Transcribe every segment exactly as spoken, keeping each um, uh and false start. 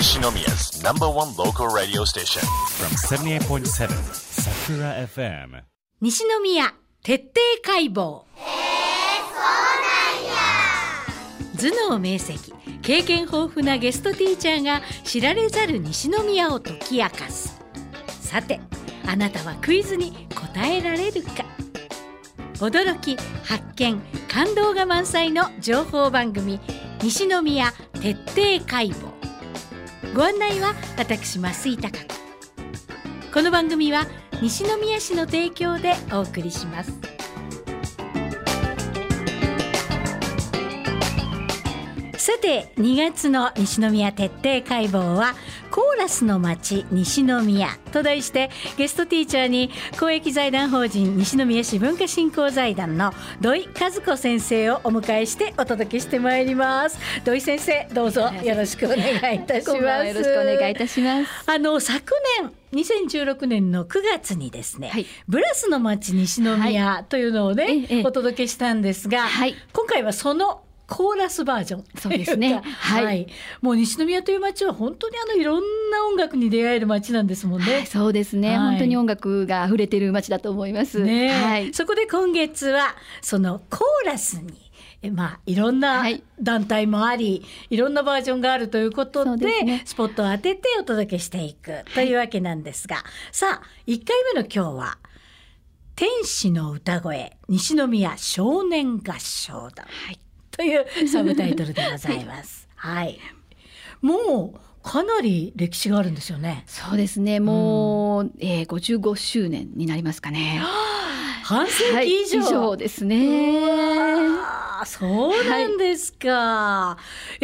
Nishinomiya's number one local radio station from seventy-eight point seven Sakura エフエム西宮徹底解剖。頭脳明晰、経験豊富なゲストティーチャーが知られざる西宮を解き明かす。さて、あなたはクイズに答えられるか。驚き、発見、感動が満載の情報番組、西宮徹底解剖。ご案内は私増井貴子。この番組は西宮市の提供でお送りします。さて、にがつの西宮徹底解剖はコーラスの街西宮と題して、ゲストティーチャーに公益財団法人西宮市文化振興財団の土井和子先生をお迎えしてお届けしてまいります。土井先生、どうぞよろしくお願いいたします。 よろしくお願いいたします。 あの昨年にせんじゅうろくねんのくがつにですね、はい、ブラスの街西宮というのをね、はい、お届けしたんですが、はい、今回はそのコーラスバージョン。 そうですね、 はい、はい、もう西宮という街は本当にあのいろんな音楽に出会える街なんですもんね、 はい、そうですね、はい、本当に音楽が溢れている街だと思います、 ね、 はい、 そこで今月はそのコーラスにえまあ、いろんな団体もあり、はい、いろんなバージョンがあるということで、ね、スポットを当ててお届けしていくというわけなんですが、はい、さあいっかいめの今日は天使の歌声西宮少年合唱団、はい、というサブタイトルでございます、はいはい、もうかなり歴史があるんですよね。 そうですね、もう、うんえー、ごじゅうごしゅうねんになりますかね。 半世紀以上、 はい、以上ですね。 そうなんですか、はい、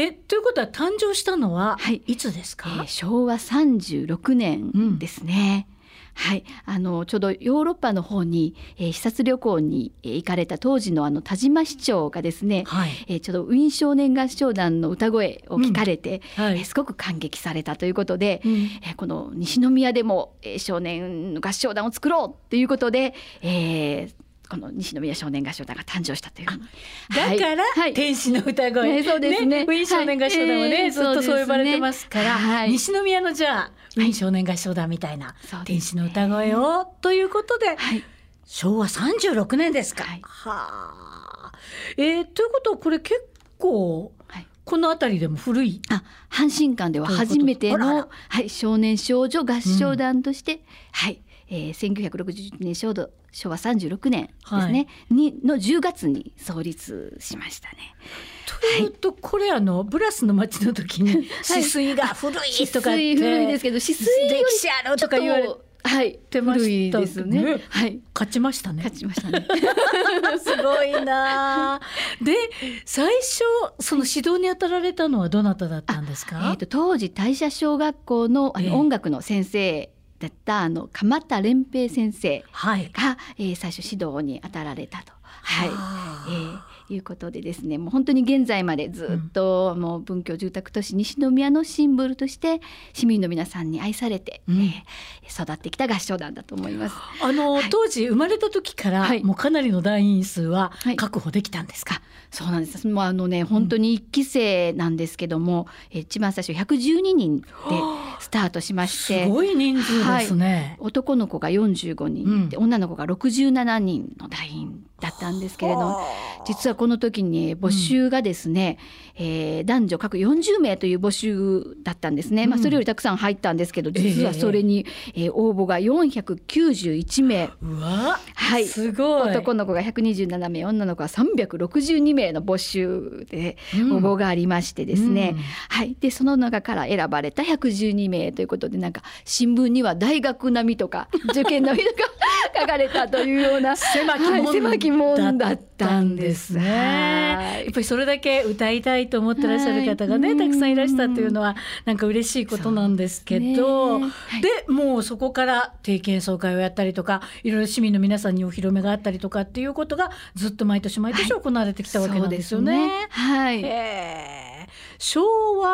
えということは誕生したのはいつですか。 はいえー、しょうわさんじゅうろくねんですね、うんはい、あのちょうどヨーロッパの方に、えー、視察旅行に、えー、行かれた当時のあの田島市長がですね、はいえー、ちょうどウィーン少年合唱団の歌声を聞かれて、うんはいえー、すごく感激されたということで、うんえー、この西宮でも、えー、少年合唱団を作ろうということで、えーこの西宮少年合唱団が誕生したという。 だから、はい、天使の歌声、 ねそうですね、 ねウィーン少年合唱団はね、はいえー、ずっとそう呼ばれてますから、はい、西宮のじゃあウィーン少年合唱団みたいな、はい、天使の歌声をということで、はい、しょうわさんじゅうろくねんですか。はい、はあ、えー、ということはこれ結構、はい、この辺りでも古い。 あ、阪神館では初めての、はい、少年少女合唱団として、うんはいえー、せんきゅうひゃくろくじゅういちねんちょうどしょうわさんじゅうろくねんですね、はい、にのじゅうがつに創立しましたね。 というと、はい、これあのブラスの街の時に止水が古いとかって、はい、 古いですけど止水歴史あるとか言われてはい、古いですね。はい、 勝ちましたね。 勝ちましたね。 すごいな。で、最初その指導に当たられたのはどなただったんですか。 えー、と当時大社小学校の、あの音楽の先生だったあの鎌田蓮平先生が、はいえー、最初指導に当たられたと。はい、えーいうことでですね、もう本当に現在までずっともう文教住宅都市西宮のシンボルとして市民の皆さんに愛されて、うんえー、育ってきた合唱団だと思います。 あの、はい、当時生まれた時から、はい、もうかなりの団員数は確保できたんですか。はい、 そうなんです。もうあのね、本当にいっきせいなんですけども、うん、一番最初ひゃくじゅうににんでスタートしまして、 すごい人数ですね。 はい、男の子がよんじゅうごにんで、うん、女の子がろくじゅうななにんの団員だったんですけれども、実はこの時に募集がですね、うんえー、男女各よんじゅうめいという募集だったんですね、うんまあ、それよりたくさん入ったんですけど、実はそれに、えーえー、応募がよんひゃくきゅうじゅういちめい。 うわ、 はい、 すごい。 男の子がひゃくにじゅうななめい、女の子はさんびゃくろくじゅうにめいの募集で応募がありましてですね、うんはい、でその中から選ばれたひゃくじゅうにめいということで、なんか新聞には大学並みとか受験並みとか書かれたというような狭き門、 はい、狭き門だったんですね。 やっぱりそれだけ歌いたいと思ってらっしゃる方がね、はい、たくさんいらしたというのはなんか嬉しいことなんですけど、で、ねはい、でもうそこから定期演奏会をやったりとか、いろいろ市民の皆さんにお披露目があったりとかっていうことがずっと毎年毎年行われてきたわけなんですよね。 はい、 はい、えー、昭和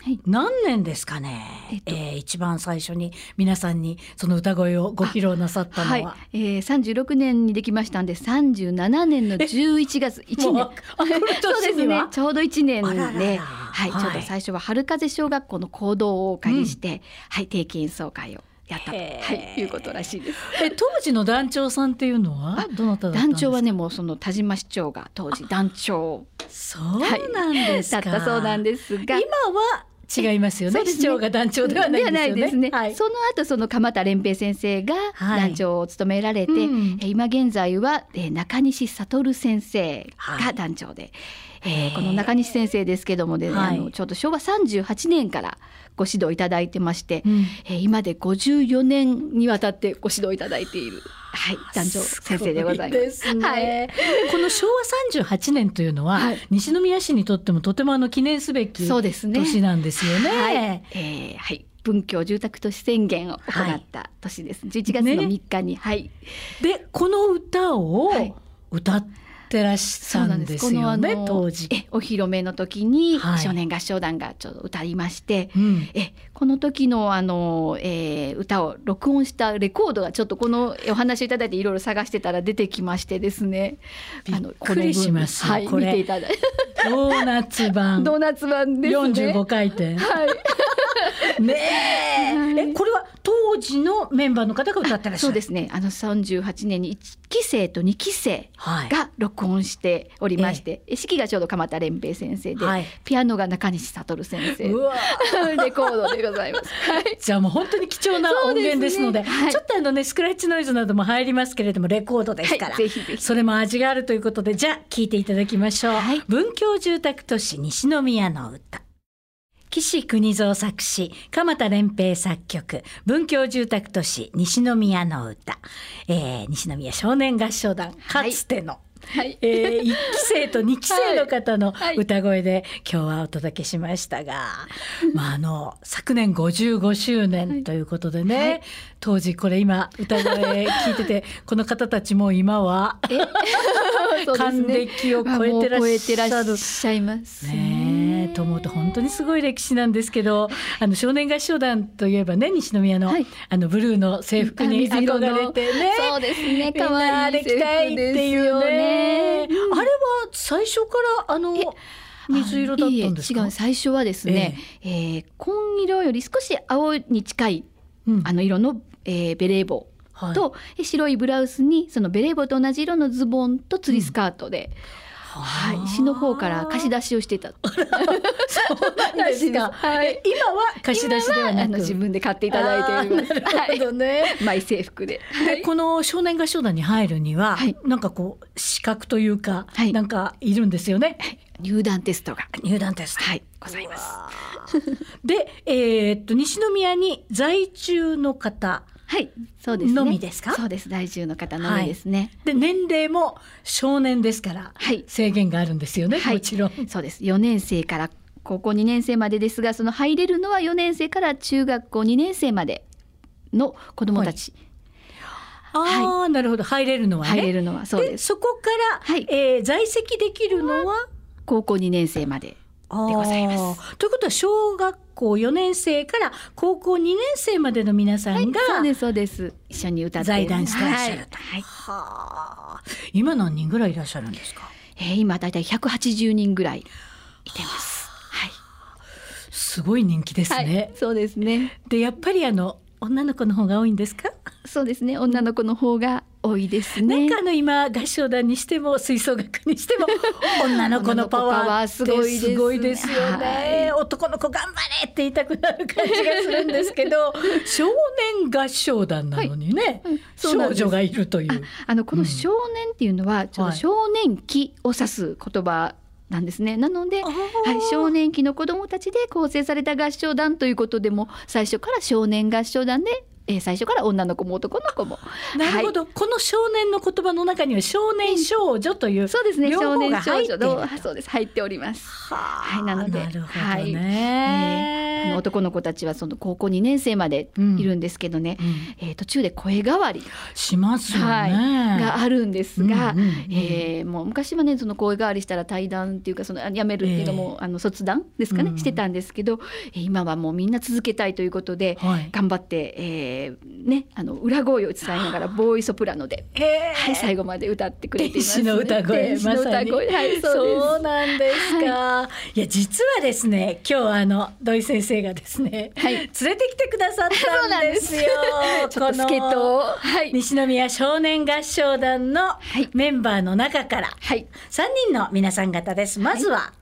はい、 何年ですかね、えっとえー、一番最初に皆さんにその歌声をご披露なさったのは。 はい、えー、さんじゅうろくねんにできましたんでさんじゅうななねんのじゅういちがついちねんそうですね、ちょうどいちねんで、 ららら、 はい、ちょうど最初は春風小学校の講堂をお借りして、うん、はい、定期演奏会をやったと、はい、いうことらしいです。 え当時の団長さんっていうのはどなただったんですか？ 団長はね、もうその田島市長が当時団長、 そうなんですか、 はい、だったそうなんですが、 今は違いますよね。市長が団長ではないんですよね。ではないですね、はい、 その後その鎌田蓮平先生が団長を務められて、はい、うん、今現在は中西悟先生が団長で、はい、えー、この中西先生ですけども、ね、はい、あのちょうどしょうわさんじゅうはちねんからご指導いただいてまして、うん、えー、今でごじゅうよねんにわたってご指導いただいている、はい、団長先生でございます。 すごいですね、 はい、 このしょうわさんじゅうはちねんというのは、はい、西宮市にとってもとてもあの記念すべき年なんですよね。 はい、えーはい、文教住宅都市宣言を行った年です、はい、じゅういちがつのみっかに、ね、はい、 でこの歌を歌ってらっしゃるんですよね、当時。 えお披露目の時に少年合唱団がちょっと歌いまして、はい、うん、えこの時のあの、えー、歌を録音したレコードがちょっとこのお話いただいていろいろ探してたら出てきましてですね、 びっくりします。 はい、 これ見ていただいてドーナツ版ドーナツ版ですね、 よんじゅうごかいてん、 はいねえ、はい、えこれは当時のメンバーの方が歌ってらっしゃる？ そうですね、あのさんじゅうはちねんにいっきせいとにきせいが録音しておりまして、はい、指揮がちょうど鎌田蓮平先生で、はい、ピアノが中西悟先生、うわレコードでございます、はい、 じゃあもう本当に貴重な音源ですので、で、ね、はい、ちょっとあのねスクラッチノイズなども入りますけれどもレコードですから、はい、ぜひぜひそれも味があるということで、じゃあ聴いていただきましょう、はい、文教住宅都市西宮の歌、岸邦蔵作詞、鎌田蓮平作曲、文教住宅都市西宮の歌、えー、西宮少年合唱団かつての、はい、えー、いっきせいとにきせいの方の歌声で今日はお届けしましたが、はい、まあ、あの昨年ごじゅうごしゅうねんということでね、はい、当時これ今歌声聞いててこの方たちも今は還暦を超えてらっしゃる、 超えてらっしゃいますねと思うと本当にすごい歴史なんですけど、あの少年合唱団といえばね、西宮の、はい、あのブルーの制服に憧れてね、 そうですね、可愛い制服ですよね。みんなで着たいっていうね、 うん、あれは最初からあの水色だったんですか？ いえ違う、最初はですね、えーえー、紺色より少し青に近い、うん、あの色の、えー、ベレー帽と、はい、白いブラウスにそのベレー帽と同じ色のズボンと釣りスカートで、うん、はい、市の方から貸し出しをしてたそうなんですか、はい、今は貸し出しではなく、 あの自分で買っていただいています。 なるほどね、 はい、マイ制服で、 でこの少年合唱団に入るには、はい、なんかこう資格というか、はい、なんかいるんですよね、はい、 入団テストが入団テスト、 はい、ございます。 で、えー、っと西宮に在住の方、 はい、そうですね、 のみですか？ そうです、在住の方のみですね、はい、 で年齢も少年ですから、はい、制限があるんですよね、はい、もちろん。 そうです、よねんせいから高校にねんせいまでですが、その入れるのはよねんせいから中学校にねんせいまでの子どもたち、 はい、ああ、はい、なるほど、入れるのはね、 入れるのはそうです。 でそこから、はい、えー、在籍できるのは高校にねんせいまででございます。 ということは小学校よねんせいから高校にねんせいまでの皆さんが、 はい、そうですそうです、一緒に歌って在団してらっしゃると、 はいはい、はあ、今何人ぐらいいらっしゃるんですか？ えー、今だいたいひゃくはちじゅうにんぐらいいてます、はい、 すごい人気ですね、はい、 そうですね。 でやっぱりあの女の子の方が多いんですか？ そうですね、女の子の方が多いですね。 なんかあの今合唱団にしても吹奏楽にしても女の子のパワーってすごいですよね、はい、男の子頑張れって言いたくなる感じがするんですけど少年合唱団なのにね、はい、うん、少女がいるという、 ああのこの少年っていうのはちょっと少年期を指す言葉なんですね。なので、はい、少年期の子どもたちで構成された合唱団ということでも最初から少年合唱団で、えー、最初から女の子も男の子も、 なるほど、はい、この少年の言葉の中には少年少女という、 そうですね、 両方が入っている、 少年少女、そうです、入っております。 は、はい、なので、なるほどね、 はい、えー、あの男の子たちはその高校にねん生までいるんですけどね、うんうんえー、途中で声変わりしますよね、 はい、があるんですが、 うんうんうんえー、もう昔はねその声変わりしたら退団っていうかその辞めるっていうのも、えー、あの卒団ですかね、うん、してたんですけど今はもうみんな続けたいということで、はい、頑張って、えーね、あの裏声を伝えながらボーイソプラノで、えーはい、最後まで歌ってくれています、ね、 天使の歌声、 天使の歌声、はい、そうです。 そうなんですか、はい、いや実はですね今日あの土井先生がですね、はい、連れてきてくださったんですよちょっと助っ人を、はい、 西宮少年合唱団のメンバーの中からさんにんの皆さん方です。まずは、はい、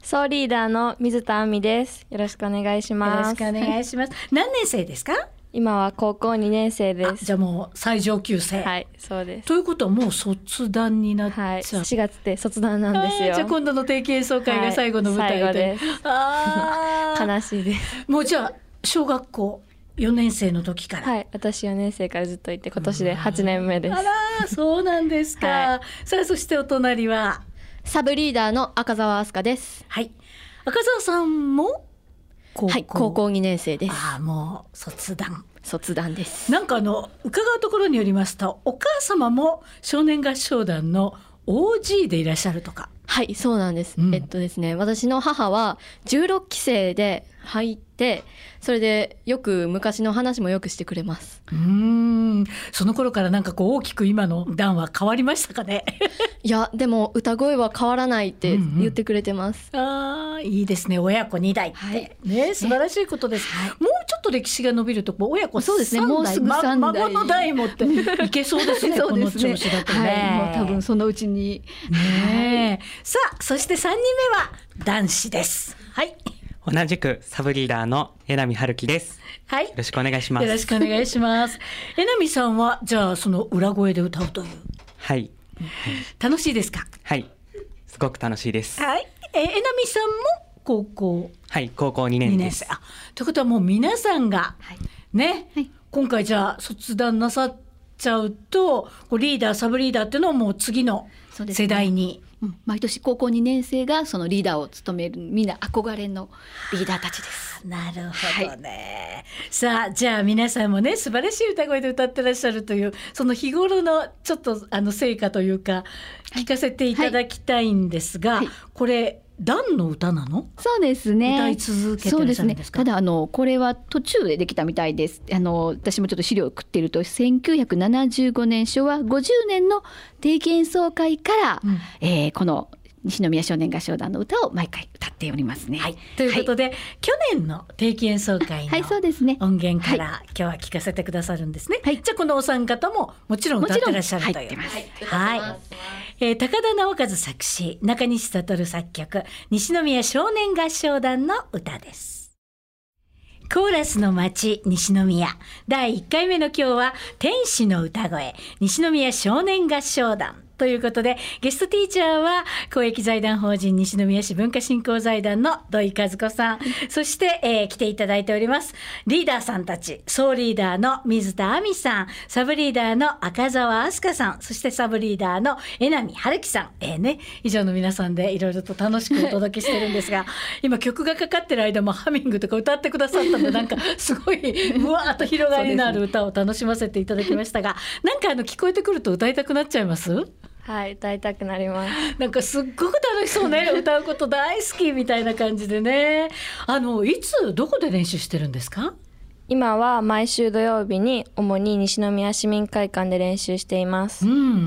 総リーダーの水田亜美です。よろしくお願いします。 よろしくお願いします。何年生ですか？ 今は高校にねん生です。 じゃあもう最上級生。 はい、そうです。 ということはもう卒団になっちゃう、はい、 しがつで卒団なんですよ。 じゃあ今度の定期演奏会が最後の舞台で、はい、最後です。あ悲しいです。 もうじゃあ小学校よねん生の時から。 はい、私よねん生からずっといて今年ではちねんめです。 あらそうなんですか、はい、さあそしてお隣はサブリーダーの赤澤明日香です。 はい、赤澤さんも高校、 はい、高校にねん生です。 ああもう卒団卒団です。 なんかあの伺うところによりますとお母様も少年合唱団の オージー でいらっしゃるとか。 はいそうなんです、うん、えっとですね私の母はじゅうろっき生で入ってそれでよく昔の話もよくしてくれます。 うーんその頃からなんかこう大きく今の団は変わりましたかね？ いやでも歌声は変わらないって言ってくれてます、 うんうん、あいいですね親子に代って、はい、ね素晴らしいことです、はい、もうちょっと歴史が伸びると親子さん代、そうですね、もうすぐさん代、ま、孫の代もっていけそうですねそうですね、 この調子だとね、 はい、もう多分そのうちにね、はい、さあそしてさんにんめは男子です。はい同じくサブリーダーの江波春樹です。 はい、 よろしくお願いします。 よろしくお願いします。江波さんはじゃあその裏声で歌うという。 はい。 楽しいですか？ はい。すごく楽しいです。 はい。え江波さんも高校。 はい、高校にねんです。 あ、ということはもう皆さんが、はい、ね、はい、今回じゃあ卒団なさっちゃうと、こうリーダーサブリーダーっていうのはもう次の世代に。 うん、毎年高校にねん生がそのリーダーを務めるみんな憧れのリーダーたちです。 なるほどね、はい、さあじゃあ皆さんもね素晴らしい歌声で歌ってらっしゃるというその日頃のちょっとあの成果というか聞かせていただきたいんですが、はいはい、これ団の歌なの？ そうですね。 歌い続けてらっしゃるんですか？そうですね。 ただあのこれは途中でできたみたいです。あの私もちょっと資料を送っているとせんきゅうひゃくななじゅうごねんしょわごじゅうねんの定期演奏会から、うんえー、この西宮少年合唱団の歌を毎回歌っておりますね。 はい、ということで、はい、去年の定期演奏会の音源から、はい、今日は聞かせてくださるんですね。はい、じゃあこのお三方ももちろん歌ってらっしゃるという。はい、はいえー、高田直和作詞中西悟作曲西宮少年合唱団の歌です。コーラスの街西宮だいいっかいめの今日は天使の歌声西宮少年合唱団ということでゲストティーチャーは公益財団法人西宮市文化振興財団の土井和子さんそして、えー、来ていただいておりますリーダーさんたち総リーダーの水田亜美さんサブリーダーの赤澤明日香さんそしてサブリーダーの江波春樹さん、えーね、以上の皆さんでいろいろと楽しくお届けしてるんですが今曲がかかってる間もハミングとか歌ってくださったのでなんかすごいうわーっと広がりのある歌を楽しませていただきましたがなんかあの聞こえてくると歌いたくなっちゃいます？ はい、歌いたくなります。 なんかすっごく楽しそうね歌うこと大好きみたいな感じでねあのいつどこで練習してるんですか？ 今は毎週土曜日に主に西宮市民会館で練習しています、 うん、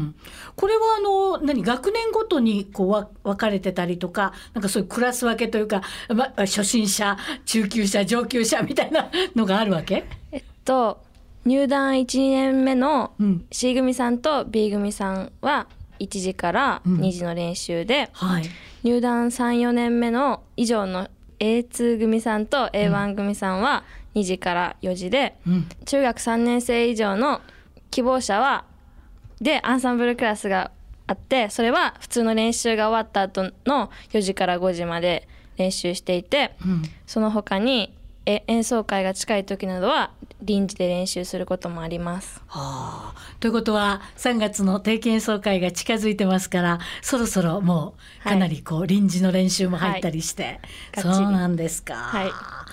これはあの何学年ごとにこう分かれてたりとかなんかそういうクラス分けというか、ま、初心者中級者上級者みたいなのがあるわけ？ えっと入団いち、にねんめの C 組さんと B 組さんはいちじからにじの練習で、うんはい、入団さん、よねんめの以上の エーツー 組さんと エーワン 組さんはにじからよじで、うん、中学さんねん生以上の希望者はでアンサンブルクラスがあってそれは普通の練習が終わった後のよじからごじまで練習していて、うん、その他にえ演奏会が近い時などは臨時で練習することもあります、 はあ、ということはさんがつの定期演奏会が近づいてますからそろそろもうかなりこう、はい、臨時の練習も入ったりして、はい、そうなんですか、 はい、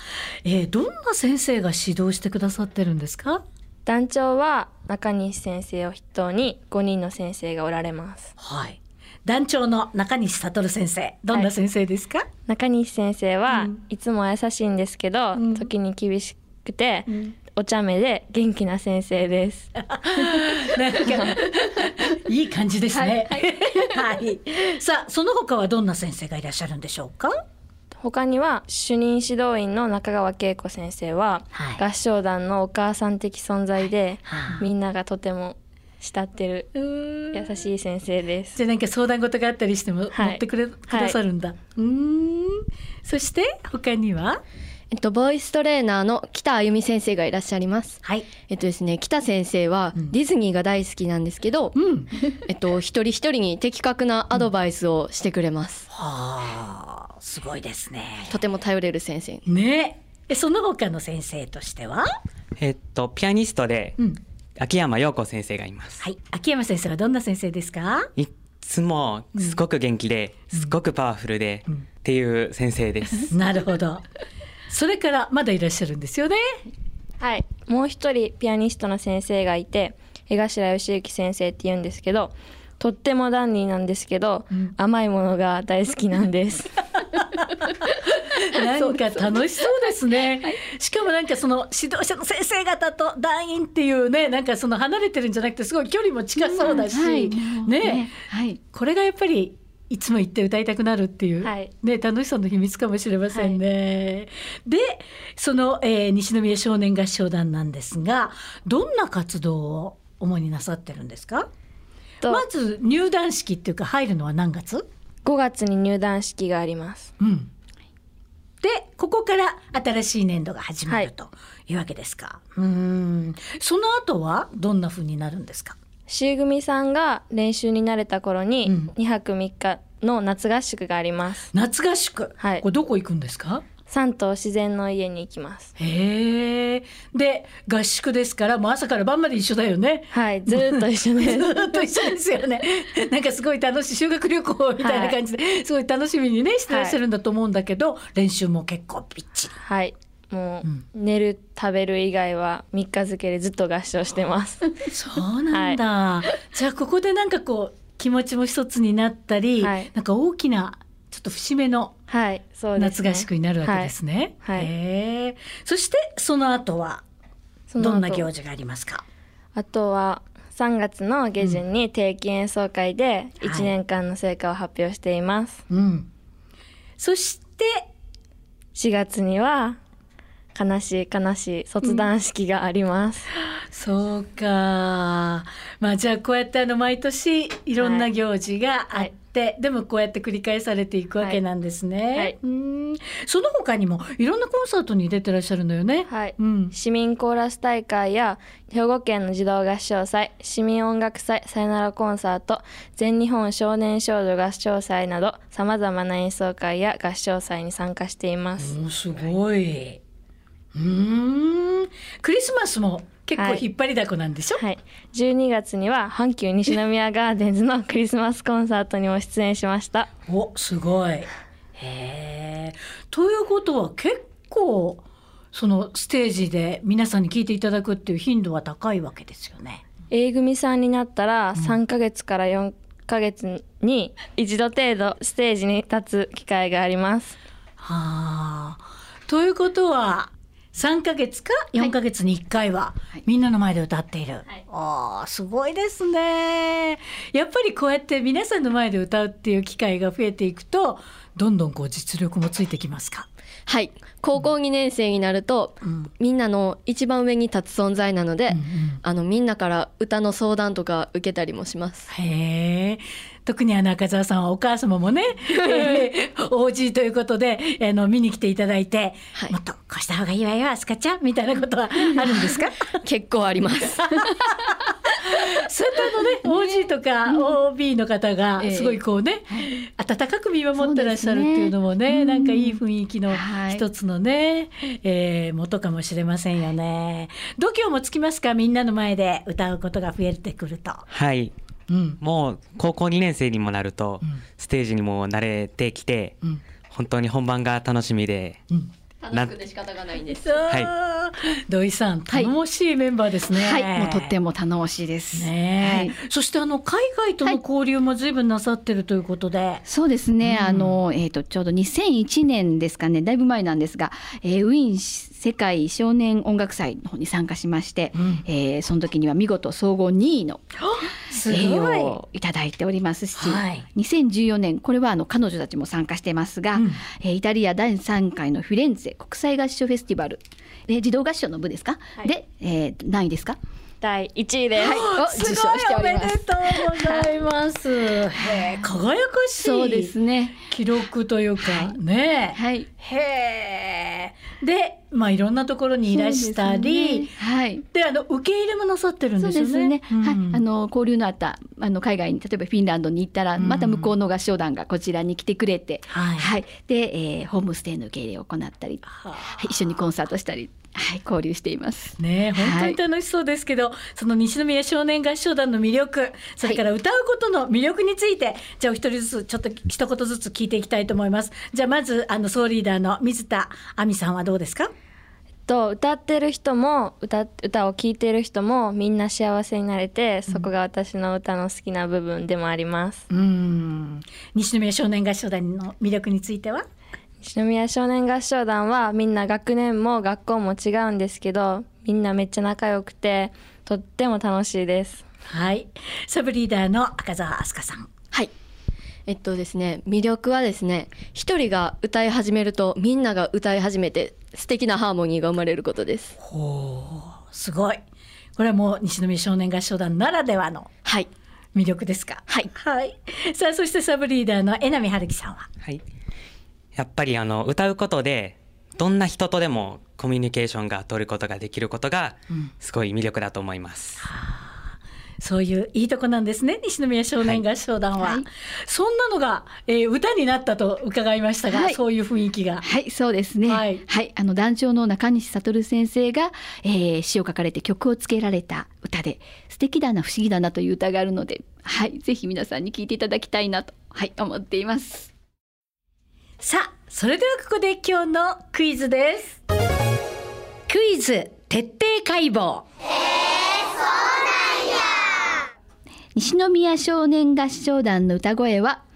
えー、どんな先生が指導してくださってるんですか？ 団長は中西先生を筆頭にごにんの先生がおられます。 はい。団長の中西悟先生、どんな先生ですか？はい、 中西先生はいつも優しいんですけど、うん、時に厳しくて、うん、お茶目で元気な先生です。なんかいい感じですね。はい、はい、さあその他はどんな先生がいらっしゃるんでしょうか？ 他には主任指導員の中川恵子先生は、はい、合唱団のお母さん的存在で、はい、みんながとても慕ってる優しい先生です。 じゃあなんか相談事があったりしても乗ってくれ、はい、くださるんだ、はい、うーん。そして他にはえっと、ボイストレーナーの北あゆみ先生がいらっしゃいます。はい。えっとですね、北先生はディズニーが大好きなんですけど、うん、えっと、一人一人に的確なアドバイスをしてくれます。 うん、はあ、すごいですね。 とても頼れる先生。 ね。え、その他の先生としてはえっと、ピアニストで、うん、秋山陽子先生がいます。 はい。秋山先生はどんな先生ですか？ いつもすごく元気で、うん、すごくパワフルで、うん、っていう先生です。 なるほど。それからまだいらっしゃるんですよね。 はい。もう一人ピアニストの先生がいて、江頭義行先生って言うんですけど、とってもダンディーなんですけど、うん、甘いものが大好きなんです。 なんか楽しそうですね。はい、しかもなんかその指導者の先生方と団員っていうね、なんかその離れてるんじゃなくてすごい距離も近そうだし、うんはい、ね、ね、はい、これがやっぱりいつも行って歌いたくなるっていう、はい、ね、楽しさの秘密かもしれませんね。はい、でその、えー、西宮少年合唱団なんですが、どんな活動を主になさってるんですか？まず入団式っていうか入るのは何月？ ごがつに入団式があります。 うん、でここから新しい年度が始まるというわけですか？はい、うーん。その後はどんな風になるんですか ？C組さんが練習に慣れた頃ににはくみっかの夏合宿があります。 夏合宿、はい、これどこ行くんですか？ 三島自然の家に行きます。 へえ。で合宿ですからもう朝から晩まで一緒だよね。 はい、ずっと一緒です。 ずっと一緒ですよね。なんかすごい楽しい修学旅行みたいな感じで、はい、すごい楽しみにねしてらっしゃるんだと思うんだけど、はい、練習も結構びっちり。 はい。もう、うん、寝る食べる以外はみっか漬けでずっと合唱してます。 そうなんだ。はい、じゃあここでなんかこう気持ちも一つになったり、はい、なんか大きなちょっと節目の夏合宿になるわけですね。はいはい、へー。そしてその後はどんな行事がありますか？ あとはさんがつの下旬に定期演奏会でいちねんかんの成果を発表しています。 はい、うん、そしてしがつには悲しい悲しい卒団式があります。 うん、そうか。まあじゃあこうやってあの毎年いろんな行事があって、はいはい、でもこうやって繰り返されていくわけなんですね。はいはい、うーん。その他にもいろんなコンサートに出てらっしゃるのよね。 はい。うん、市民コーラス大会や兵庫県の児童合唱祭、市民音楽祭、さよならコンサート、全日本少年少女合唱祭などさまざまな演奏会や合唱祭に参加しています。 おー、すごい。うーん。クリスマスも結構引っ張りだこなんでしょ？ はい、じゅうにがつには阪急西宮ガーデンズのクリスマスコンサートにも出演しました。 お、すごい。へえ。ということは結構そのステージで皆さんに聴いていただくっていう頻度は高いわけですよね。 A組さんになったらさんかげつからよんかげつに一度程度ステージに立つ機会があります。 はあ。ということはさんかげつかよんかげつにいっかいはみんなの前で歌っている。はい、あー、すごいですね。やっぱりこうやって皆さんの前で歌うっていう機会が増えていくとどんどんこう実力もついてきますか？ はい、高校にねん生になると、うん、みんなの一番上に立つ存在なので、うんうん、あのみんなから歌の相談とか受けたりもします。 へー。特にあの赤澤さんはお母様もね、えー、オージー ということであの見に来ていただいて、はい、もっとこうした方がいいわよアスカちゃんみたいなことはあるんですか？ 結構あります。 そういったのね オージー とか オービー の方がすごいこうね、えー、温かく見守ってらっしゃるっていうのも ね, ねなんかいい雰囲気の一つのね、はい、えー、元かもしれませんよね。度胸もつきますか？みんなの前で歌うことが増えてくると。 はい、うん、もう高校にねん生にもなると、うん、ステージにも慣れてきて、うん、本当に本番が楽しみで、うん、 楽しくて仕方がないんです。 はい、土井さん頼もしいメンバーですね。 はい、はい、もうとっても頼もしいですね、はい、そしてあの海外との交流も随分なさってるということで、はい、 そうですね、うん、あの、えー、とちょうどにせんいちねんですかね、だいぶ前なんですが、えー、ウィーン世界少年音楽祭の方に参加しまして、うん、えー、その時には見事総合にいの栄誉をいただいておりますし、はい、にせんじゅうよねんこれはあの彼女たちも参加してますが、うん、えー、イタリアだいさんかいのフィレンツェ国際合唱フェスティバルで児童合唱の部ですか、はい、で、えー、何位ですか？ だいいちいです、 はい、 すごいおめでとうございます、はい、輝かしいそうですね記録というか、はい、ね、 はい、 へーで、まあ、いろんなところにいらしたり、 ね、はい、 であの受け入れもなさってるんですよね。 そうですね、 うん、 はい、あの交流のあったあの海外に例えばフィンランドに行ったら、うん、また向こうの合唱団がこちらに来てくれて、はいはい、で、えー、ホームステイの受け入れを行ったり、はい、一緒にコンサートしたり、はい、交流していますね。本当に楽しそうですけど、はい、その西宮少年合唱団の魅力、それから歌うことの魅力について、はい、じゃあお一人ずつちょっと一言ずつ聞いていきたいと思います。じゃあまずあのソーリーダーの水田亜美さんはどうですか？ と歌ってる人も 歌, 歌を聴いてる人もみんな幸せになれて、そこが私の歌の好きな部分でもあります。 うん、西宮少年合唱団の魅力については？ 西宮少年合唱団はみんな学年も学校も違うんですけど、みんなめっちゃ仲良くてとっても楽しいです。 はい、サブリーダーの赤澤飛鳥さん。 はい、えっとですね、魅力はですね、一人が歌い始めるとみんなが歌い始めて素敵なハーモニーが生まれることです。 ほう、すごい。これはもう西宮少年合唱団ならではの魅力ですか？ はい、 はい、さあそしてサブリーダーの江波春樹さんは？ はい、やっぱりあの歌うことでどんな人とでもコミュニケーションが取ることができることがすごい魅力だと思います、 うん、はあ、そういういいとこなんですね、西宮少年合唱団は、はい、そんなのが、えー、歌になったと伺いましたが、はい、そういう雰囲気が。 はい、そうですね、はいはい、あの団長の中西悟先生が、えー、詩を書かれて曲をつけられた歌で、素敵だな不思議だなという歌があるので、はい、ぜひ皆さんに聴いていただきたいなと、はい、思っています。 さあそれではここで今日のクイズです。クイズ徹底解剖。へー、そうなんや。 西宮少年合唱団の歌声は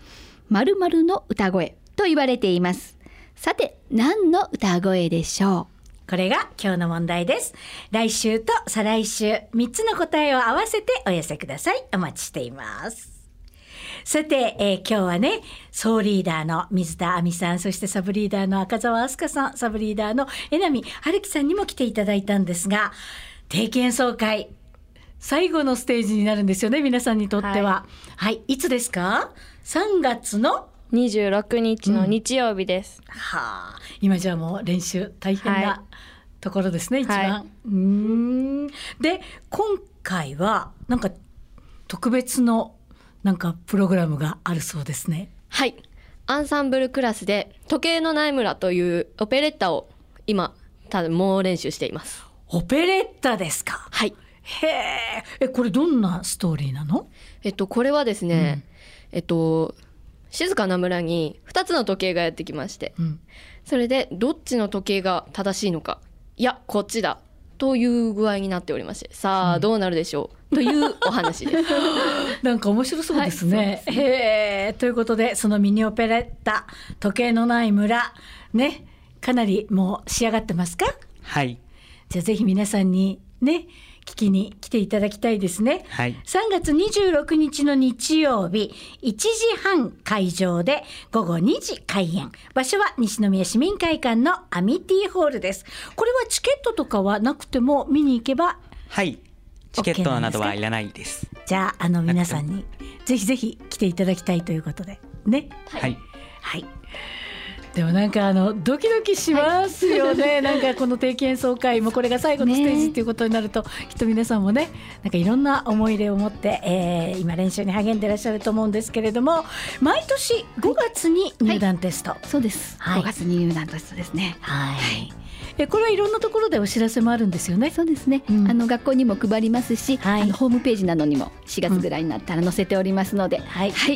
〇〇の歌声と言われています。さて何の歌声でしょう？これが今日の問題です。来週と再来週みっつの答えを合わせてお寄せください。お待ちしています。さて、えー、今日はね、ソーリーダーの水田亜美さん、そしてサブリーダーの赤澤飛鳥さん、サブリーダーの江波春樹さんにも来ていただいたんですが、定期演奏会最後のステージになるんですよね、皆さんにとっては。はい、はい、いつですか？さんがつのにじゅうろくにちの日曜日です、 うん、はあ、今じゃあもう練習大変なところですね、はい、一番、はい、うーんで今回はなんか特別のなんかプログラムがあるそうですね。 はい、アンサンブルクラスで時計のない村というオペレッタを今多分もう練習しています。 オペレッタですか？ はい。 へー、えこれどんなストーリーなの？ えっとこれはですね、うん、えっと静かな村にふたつの時計がやってきまして、うん、それでどっちの時計が正しいのか、いやこっちだという具合になっておりまして、さあどうなるでしょう、うん、というお話ですなんか面白そうですね、はい、そうですね。へー、ということでそのミニオペレッタ時計のない村ね、かなりもう仕上がってますか？ はい。 じゃあぜひ皆さんにね聞きに来ていただきたいですね、 はい、 さんがつにじゅうろくにちの日曜日いちじはん会場でごごにじ開演。場所は西宮市民会館のアミティホールです。これはチケットとかはなくても見に行けば？ はい、チケットなどはいらないです。 じゃあ、あの皆さんにぜひぜひ来ていただきたいということでね。 はい、 はい、でもなんかあのドキドキしますよね、はい、なんかこの定期演奏会もこれが最後のステージっていうことになると、ね、きっと皆さんもねなんかいろんな思い入れを持って、えー、今練習に励んでいらっしゃると思うんですけれども、毎年ごがつに入団テスト、 はいはい、そうです、はい、ごがつに入団テストですね。 はい、はい、えこれはいろんなところでお知らせもあるんですよね。 そうですね、うん、あの学校にも配りますし、はい、あのホームページなどにもしがつぐらいになったら載せておりますので、うん、はい、はい、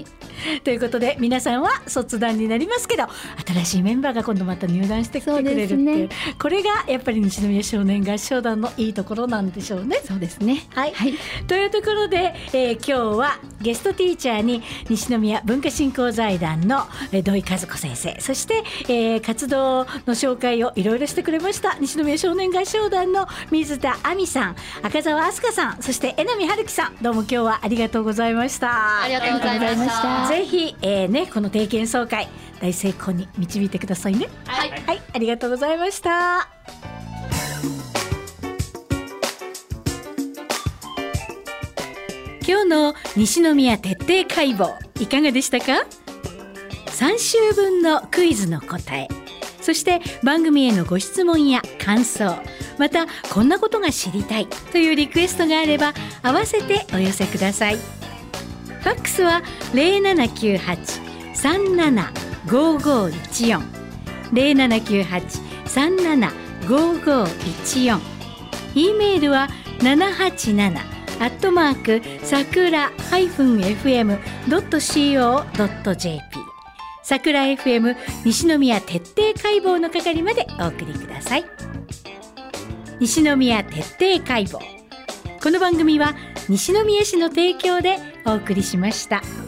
ということで皆さんは卒団になりますけど、新しいメンバーが今度また入団してきてくれるっていう、ね、これがやっぱり西宮少年合唱団のいいところなんでしょうね。 そうですね、 はい、はい、というところで、えー、今日はゲストティーチャーに西宮文化振興財団の土井和子先生、そして、えー、活動の紹介をいろいろしてくれました西宮少年合唱団の水田亜美さん、赤澤飛鳥さん、そして榎並春樹さん、どうも今日はありがとうございました。 ありがとうございました。 ぜひ、えーね、この定期演奏会大成功に導いてくださいね。 はい、 はい、ありがとうございました。今日の西宮徹底解剖いかがでしたか？さん週分のクイズの答え、そして番組へのご質問や感想、またこんなことが知りたいというリクエストがあれば合わせてお寄せください。ファックスは ゼロななきゅうはち さんなな ごごいちよん ゼロななきゅうはち さんなな ごごいちよん、 E メールはななはちななアットマークさくら エフエム ドット シーオー ドット ジェーピー さくら エフエム 西宮徹底解剖の係までお送りください。西宮徹底解剖、この番組は西宮市の提供でお送りしました。